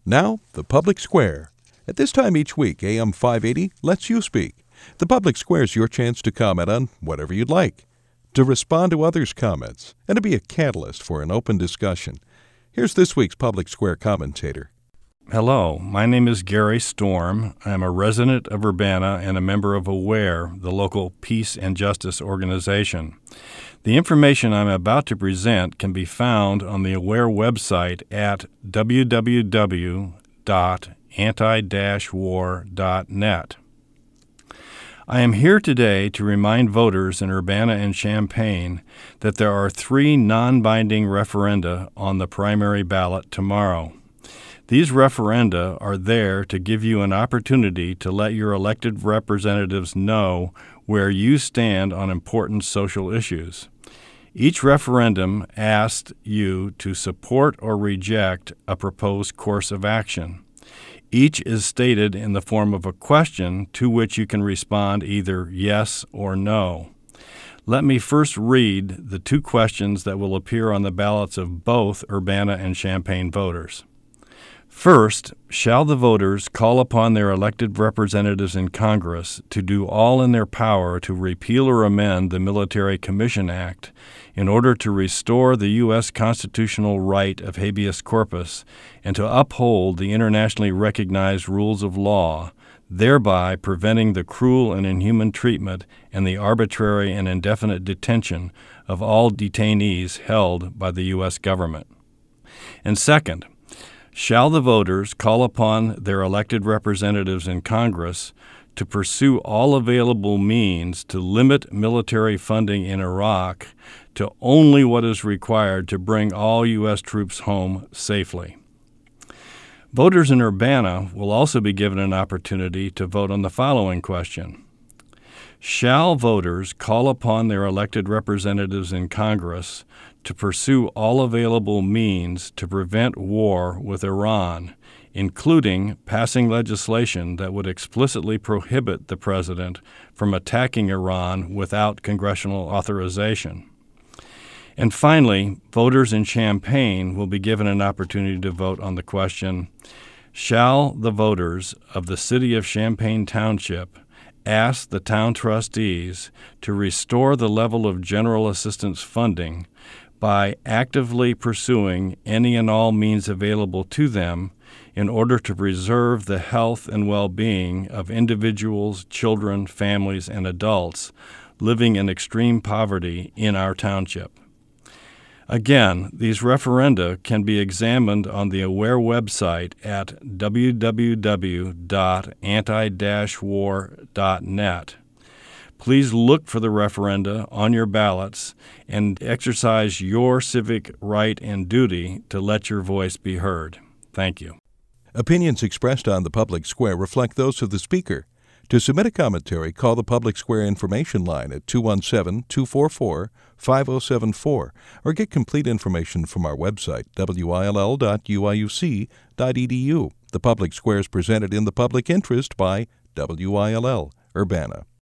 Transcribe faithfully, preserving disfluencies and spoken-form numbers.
Now, the Public Square. At this time each week, A M five eighty lets you speak. The Public Square is your chance to comment on whatever you'd like, to respond to others' comments, and to be a catalyst for an open discussion. Here's this week's Public Square commentator. Hello, my name is Gary Storm. I am a resident of Urbana and a member of AWARE, the local peace and justice organization. The information I'm about to present can be found on the AWARE website at w w w dot anti dash war dot net. I am here today to remind voters in Urbana and Champaign that there are three non-binding referenda on the primary ballot tomorrow. These referenda are there to give you an opportunity to let your elected representatives know where you stand on important social issues. Each referendum asks you to support or reject a proposed course of action. Each is stated in the form of a question to which you can respond either yes or no. Let me first read the two questions that will appear on the ballots of both Urbana and Champaign voters. First, shall the voters call upon their elected representatives in Congress to do all in their power to repeal or amend the Military Commission Act in order to restore the U S constitutional right of habeas corpus and to uphold the internationally recognized rules of law, thereby preventing the cruel and inhuman treatment and the arbitrary and indefinite detention of all detainees held by the U S government? And second, shall the voters call upon their elected representatives in Congress to pursue all available means to limit military funding in Iraq to only what is required to bring all U S troops home safely? Voters in Urbana will also be given an opportunity to vote on the following question. Shall voters call upon their elected representatives in Congress to pursue all available means to prevent war with Iran, including passing legislation that would explicitly prohibit the president from attacking Iran without congressional authorization? And finally, voters in Champaign will be given an opportunity to vote on the question, shall the voters of the city of Champaign Township ask the town trustees to restore the level of general assistance funding by actively pursuing any and all means available to them in order to preserve the health and well-being of individuals, children, families, and adults living in extreme poverty in our township. Again, these referenda can be examined on the AWARE website at w w w dot anti dash war dot net. Please look for the referenda on your ballots and exercise your civic right and duty to let your voice be heard. Thank you. Opinions expressed on the Public Square reflect those of the speaker. To submit a commentary, call the Public Square information line at two one seven, two four four, five zero seven four or get complete information from our website, w i l l dot u i u c dot e d u. The Public Square is presented in the public interest by W I L L, Urbana.